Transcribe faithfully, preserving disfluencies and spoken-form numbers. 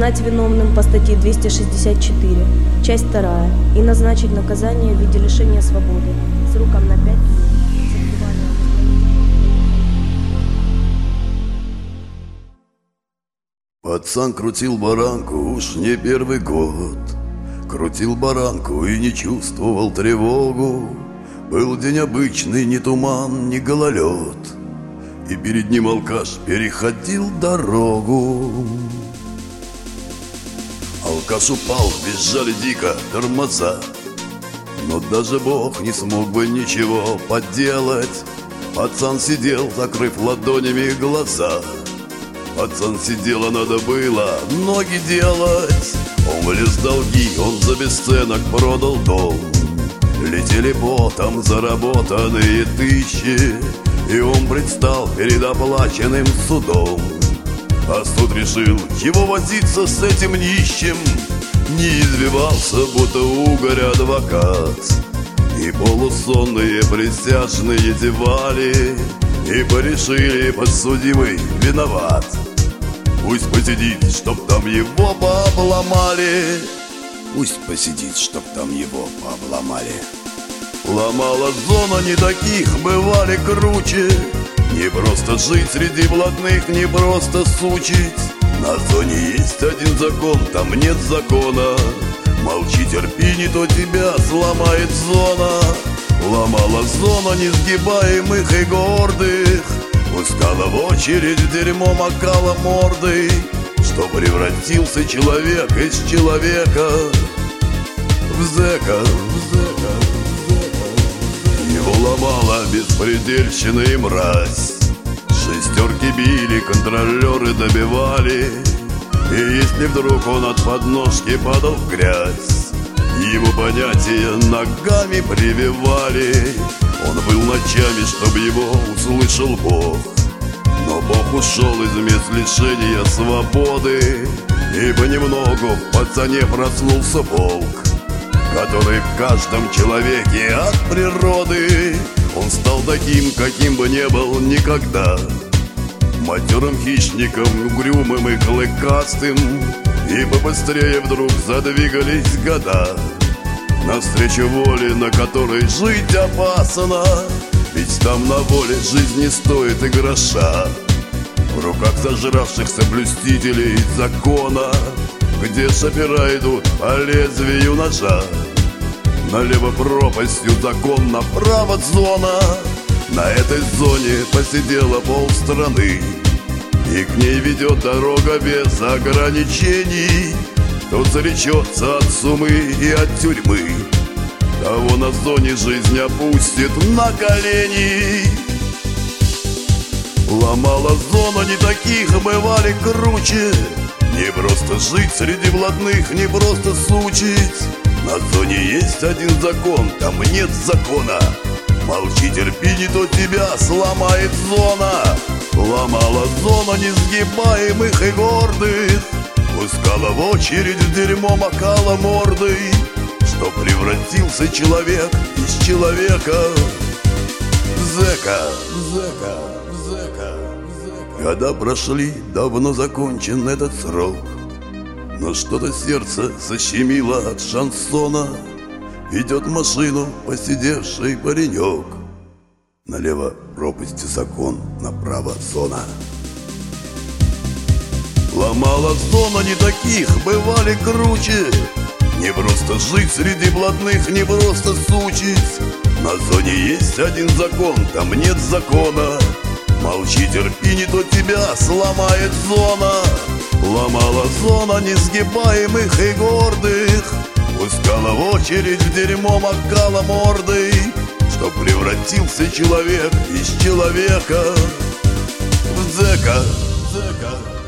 признать виновным по статье двести шестьдесят четыре, часть вторая, и назначить наказание в виде лишения свободы сроком на пять лет. Пацан крутил баранку уж не первый год. Крутил баранку и не чувствовал тревогу. Был день обычный, ни туман, ни гололед, и перед ним алкаш переходил дорогу. Алкаш упал, визжали дико тормоза, но даже Бог не смог бы ничего поделать. Пацан сидел, закрыв ладонями глаза. Пацан сидел, а надо было ноги делать. Он влез в долги, он за бесценок продал дом. Летели потом заработанные тысячи, и он предстал перед оплаченным судом. А суд решил его возиться с этим нищим. Не извивался, будто угорь адвокат, и полусонные присяжные зевали, и порешили, подсудимый виноват. Пусть посидит, чтоб там его пообломали. Пусть посидит, чтоб там его пообломали. Ломала зона, не таких бывали круче. Не просто жить среди блатных, не просто сучить. На зоне есть один закон, там нет закона. Молчи, терпи, не то тебя сломает зона. Ломала зона несгибаемых и гордых. Пускала в очередь в дерьмо, макала мордой, что превратился человек из человека в зэка, в зэка, в зэка. Его ломала беспредельщина и мразь. Шестерки били, контролеры добивали, и если вдруг он от подножки падал в грязь, его понятия ногами прививали. Он был ночами, чтоб его услышал Бог, но Бог ушел из мест лишения свободы, и понемногу в пацане проснулся волк, который в каждом человеке от природы. Он стал таким, каким бы не был никогда, матерым хищником, угрюмым и клыкастым, и побыстрее вдруг задвигались года навстречу воле, на которой жить опасно. Ведь там на воле жизнь не стоит и гроша. В руках зажравшихся блюстителей закона, где шофера идут по лезвию ножа. Налево пропастью закон, направо зона. На этой зоне посидела полстраны, и к ней ведет дорога без ограничений. Кто заречется от сумы и от тюрьмы, того на зоне жизнь опустит на колени. Ломала зона, не таких бывали круче. Не просто жить среди блатных, не просто сучить. На зоне есть один закон, там нет закона. Молчи, терпи, не то тебя сломает зона. Ломала зона несгибаемых и гордых. Пускала в очередь в дерьмо, макала мордой, что превратился человек из человека в зэка, в зэка, в зэка, в зэка. Года прошли, давно закончен этот срок, но что-то сердце защемило от шансона. Ведет машину посидевший паренек. Налево пропасти закон, направо зона. Ломала зона, не таких бывали круче. Не просто жить среди блатных, не просто сучить. На зоне есть один закон, там нет закона. Молчи, терпи, не то тебя сломает зона. Ломала зона несгибаемых и гордых. Пускала в очередь в дерьмо, макала мордой, что превратился человек из человека в зэка, зэка.